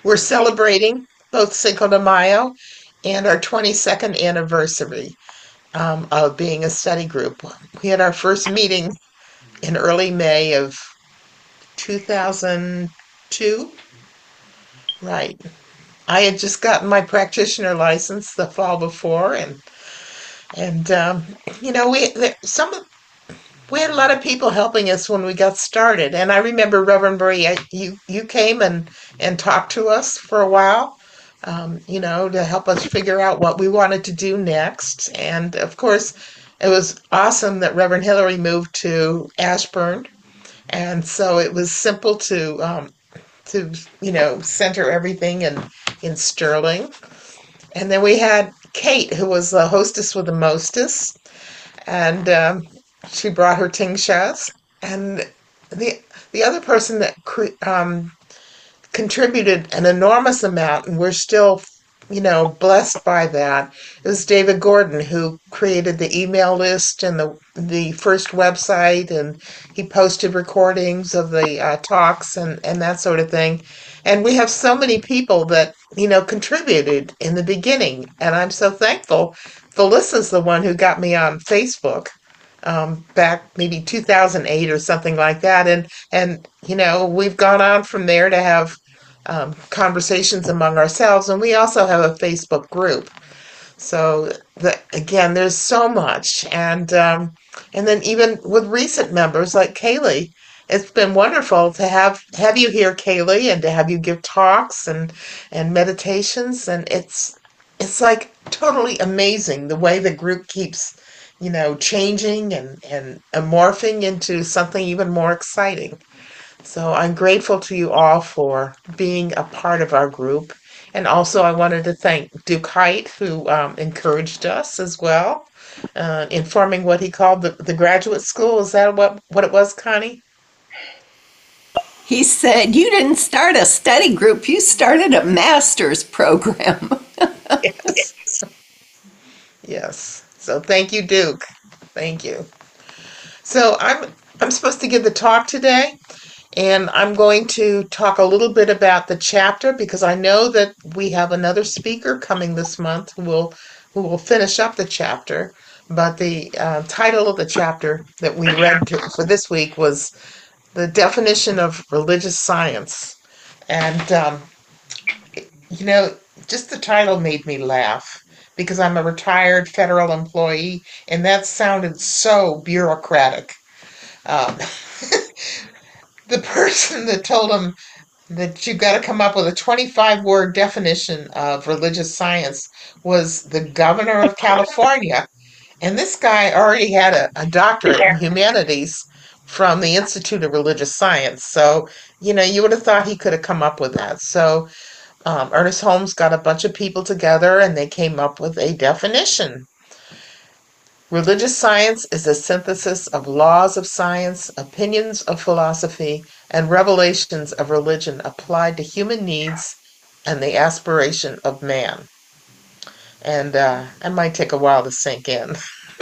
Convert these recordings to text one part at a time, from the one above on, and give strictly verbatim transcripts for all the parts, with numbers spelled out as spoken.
We're celebrating both Cinco de Mayo and our twenty-second anniversary um, of being a study group. We had our first meeting in early May of two thousand two. Right. I had just gotten my practitioner license the fall before, and and um, you know we there, some we had a lot of people helping us when we got started. And I remember Reverend Maria, you you came and and talked to us for a while, um, you know, to help us figure out what we wanted to do next. And of course, it was awesome that Reverend Hillary moved to Ashburn, and so it was simple to um, to you know center everything in in Sterling. And then we had Kate, who was the hostess with the mostest, and um, she brought her tingshas. And the the other person that um, contributed an enormous amount, and we're still, you know, blessed by that, is David Gordon, who created the email list and the the first website, and he posted recordings of the uh, talks and and that sort of thing. And we have so many people that you know contributed in the beginning, and I'm so thankful. Felicia's the one who got me on Facebook um, back maybe two thousand eight or something like that. And, and, you know, we've gone on from there to have um, conversations among ourselves. And we also have a Facebook group. So the, again, there's so much. And, um, and then even with recent members like Kaylee, it's been wonderful to have, have you here, Kaylee, and to have you give talks and, and meditations. And it's, it's like totally amazing the way the group keeps you know, changing and, and morphing into something even more exciting. So I'm grateful to you all for being a part of our group. And also, I wanted to thank Duke Height, who um, encouraged us as well, uh, informing what he called the, the graduate school. Is that what, what it was, Connie? He said, "You didn't start a study group, you started a master's program." Yes. Yes. So thank you, Duke. Thank you. So I'm I'm supposed to give the talk today. And I'm going to talk a little bit about the chapter because I know that we have another speaker coming this month who will who will finish up the chapter. But the uh, title of the chapter that we read to, for this week was the definition of religious science. And um, you know, just the title made me laugh because I'm a retired federal employee, and that sounded so bureaucratic. Um, the person that told him that you've got to come up with a twenty-five word definition of religious science was the governor of California. And this guy already had a, a doctorate in humanities from the Institute of Religious Science. So, you know, you would have thought he could have come up with that. So, um, Ernest Holmes got a bunch of people together and they came up with a definition. Religious science is a synthesis of laws of science, opinions of philosophy, and revelations of religion applied to human needs and the aspiration of man. And uh, that might take a while to sink in.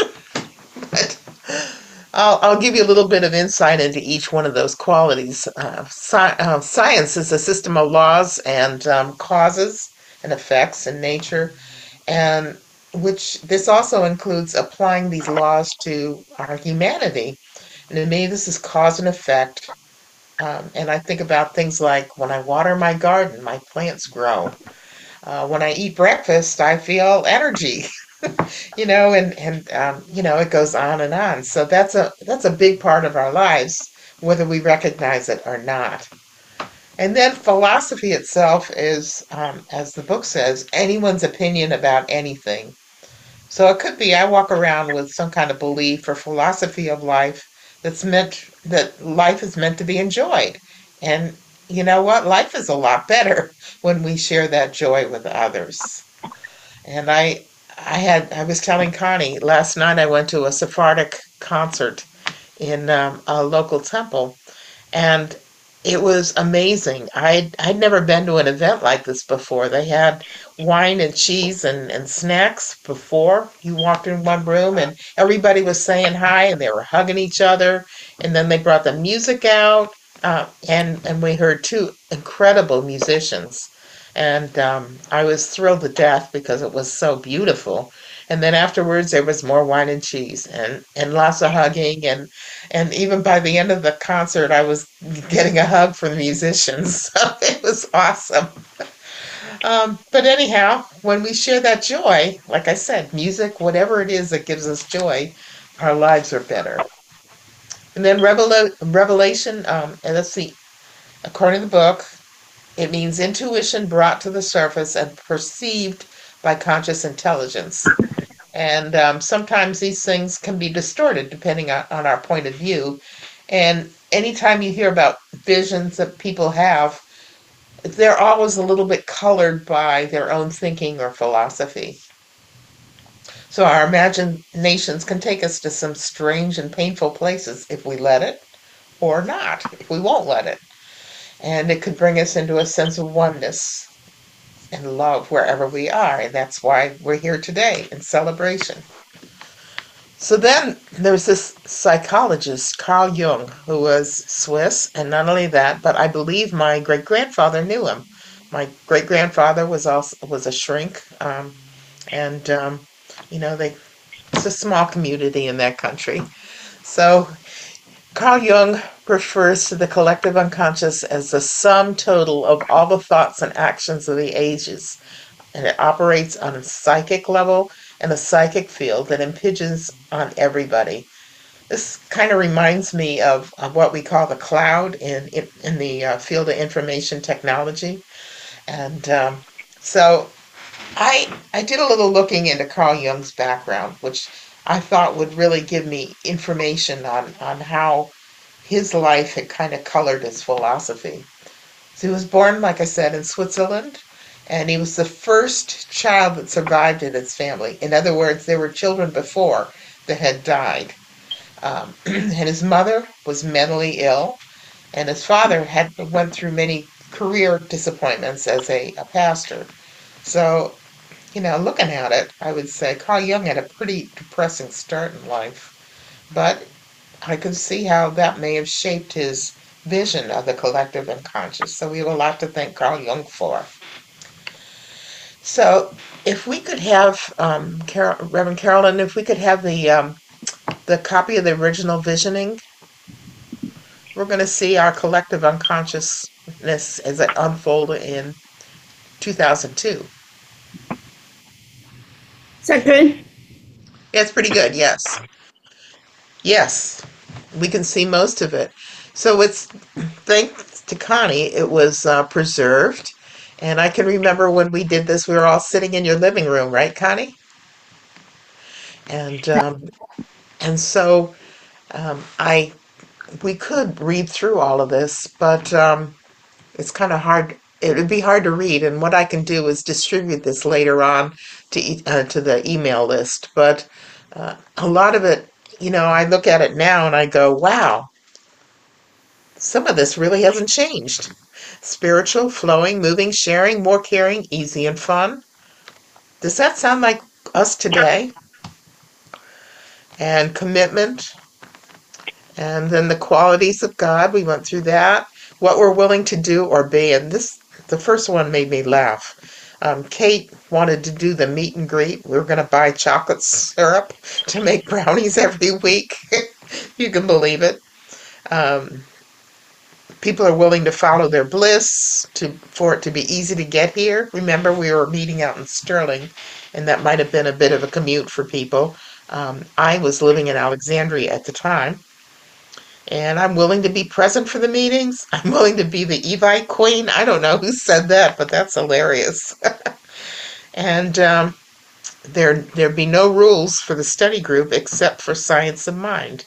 But I'll, I'll give you a little bit of insight into each one of those qualities. Uh, sci- uh, science is a system of laws and um, causes and effects in nature, and which this also includes applying these laws to our humanity. And to me, this is cause and effect. Um, and I think about things like when I water my garden, my plants grow. Uh, when I eat breakfast, I feel energy. you know, and and um, you know, it goes on and on. So that's a that's a big part of our lives, whether we recognize it or not. And then philosophy itself is, um, as the book says, anyone's opinion about anything. So it could be I walk around with some kind of belief or philosophy of life that's meant that life is meant to be enjoyed. And you know what? Life is a lot better when we share that joy with others. And I I had I was telling Connie last night I went to a Sephardic concert in um, a local temple, and it was amazing. I'd, I'd never been to an event like this before. They had wine and cheese and, and snacks before you walked in one room, and everybody was saying hi and they were hugging each other. And then they brought the music out, uh, and, and we heard two incredible musicians. And um, I was thrilled to death because it was so beautiful. And then afterwards, there was more wine and cheese and, and lots of hugging. And, and even by the end of the concert, I was getting a hug from the musicians. So it was awesome. Um, but anyhow, when we share that joy, like I said, music, whatever it is that gives us joy, our lives are better. And then Revela- Revelation, um, and let's see, according to the book, it means intuition brought to the surface and perceived by conscious intelligence. And um, sometimes these things can be distorted depending on, on our point of view. And anytime you hear about visions that people have, they're always a little bit colored by their own thinking or philosophy. So our imaginations can take us to some strange and painful places if we let it, or not, if we won't let it. And it could bring us into a sense of oneness and love wherever we are. And that's why we're here today in celebration. So then there's this psychologist, Carl Jung, who was Swiss. And not only that, but I believe my great grandfather knew him. My great grandfather was also was a shrink. Um, and, um, you know, they, it's a small community in that country. So Carl Jung refers to the collective unconscious as the sum total of all the thoughts and actions of the ages, and it operates on a psychic level and a psychic field that impinges on everybody. This kind of reminds me of, of what we call the cloud in in, in the uh, field of information technology, and um, so I I did a little looking into Carl Jung's background, which I thought would really give me information on on how his life had kind of colored his philosophy. So he was born, like I said, in Switzerland, and he was the first child that survived in his family. In other words, there were children before that had died. Um, and his mother was mentally ill, and his father had went through many career disappointments as a, a pastor. So, you know, looking at it, I would say Carl Jung had a pretty depressing start in life. But I could see how that may have shaped his vision of the collective unconscious. So we have a lot to thank Carl Jung for. So if we could have, um, Carol, Reverend Carolyn, if we could have the um, the copy of the original visioning, we're going to see our collective unconsciousness as it unfolded in two thousand two. Is that good? Yeah, it's pretty good. Yes, yes, we can see most of it. So it's thanks to Connie, it was uh, preserved. And I can remember when we did this, we were all sitting in your living room, right, Connie? And um, and so um, I we could read through all of this, but um, it's kind of hard. It would be hard to read. And what I can do is distribute this later on to e- uh, to the email list. But uh, a lot of it, you know, I look at it now and I go, wow, some of this really hasn't changed. Spiritual, flowing, moving, sharing, more caring, easy and fun. Does that sound like us today? And commitment, and then the qualities of God. We went through that. What we're willing to do or be. And this, the first one made me laugh. Um, Kate wanted to do the meet and greet. We were going to buy chocolate syrup to make brownies every week. You can believe it. Um, people are willing to follow their bliss to for it to be easy to get here. Remember, we were meeting out in Sterling, and that might have been a bit of a commute for people. Um, I was living in Alexandria at the time, and I'm willing to be present for the meetings. I'm willing to be the Evite queen. I don't know who said that, but that's hilarious. And um, there there be no rules for the study group except for science of mind.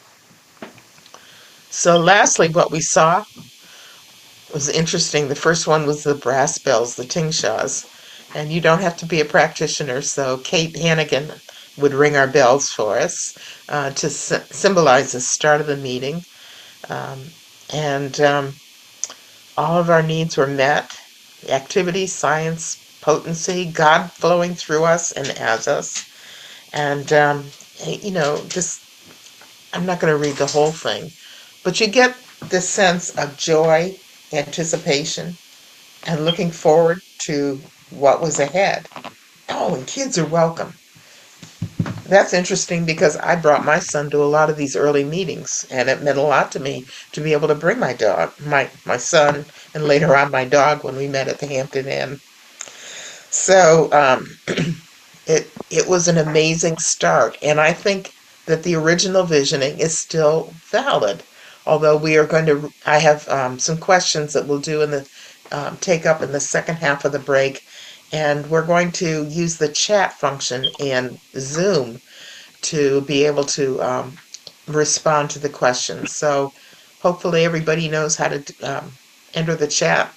So, lastly, what we saw was interesting. The first one was the brass bells, the tingshas. And you don't have to be a practitioner, so Kate Hannigan would ring our bells for us uh, to s- symbolize the start of the meeting. Um, and um, all of our needs were met. Activity, science, potency, God flowing through us and as us. And, um, you know, this, I'm not going to read the whole thing, but you get this sense of joy, anticipation, and looking forward to what was ahead. Oh, and kids are welcome. That's interesting because I brought my son to a lot of these early meetings, and it meant a lot to me to be able to bring my dog, my my son, and later on my dog when we met at the Hampton Inn. So um, it it was an amazing start, and I think that the original visioning is still valid. Although we are going to, I have um, some questions that we'll do in the um, take up in the second half of the break, and we're going to use the chat function in Zoom to be able to um, respond to the questions. So hopefully everybody knows how to um, enter the chat.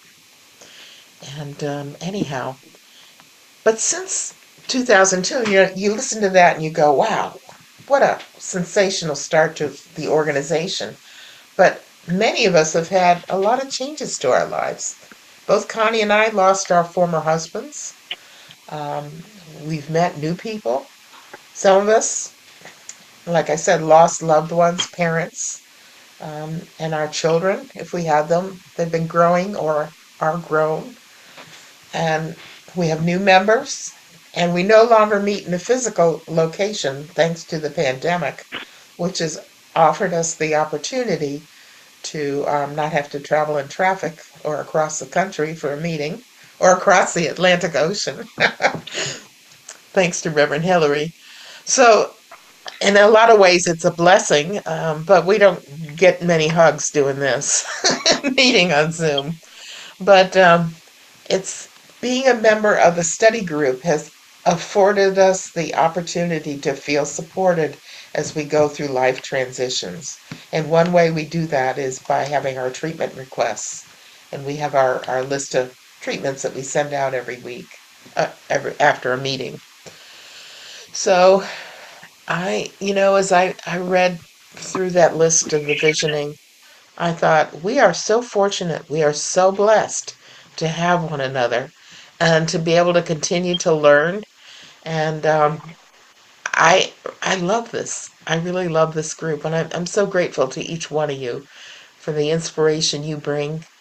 And um, anyhow, but since two thousand two, you know, you listen to that and you go, wow, what a sensational start to the organization. But many of us have had a lot of changes to our lives. Both Connie and I lost our former husbands. Um, we've met new people. Some of us, like I said, lost loved ones, parents, um, and our children, if we have them. They've been growing or are grown. And we have new members, and we no longer meet in a physical location thanks to the pandemic, which has offered us the opportunity to um, not have to travel in traffic or across the country for a meeting or across the Atlantic Ocean, thanks to Reverend Hillary. So, in a lot of ways, it's a blessing, um, but we don't get many hugs doing this, meeting on Zoom. But um, it's being a member of the study group has afforded us the opportunity to feel supported as we go through life transitions. And one way we do that is by having our treatment requests. And we have our, our list of treatments that we send out every week, uh, every after a meeting. So I, you know, as I, I read through that list of the visioning, I thought, we are so fortunate, we are so blessed to have one another and to be able to continue to learn. And um, I, I love this. I really love this group, and I'm, I'm so grateful to each one of you for the inspiration you bring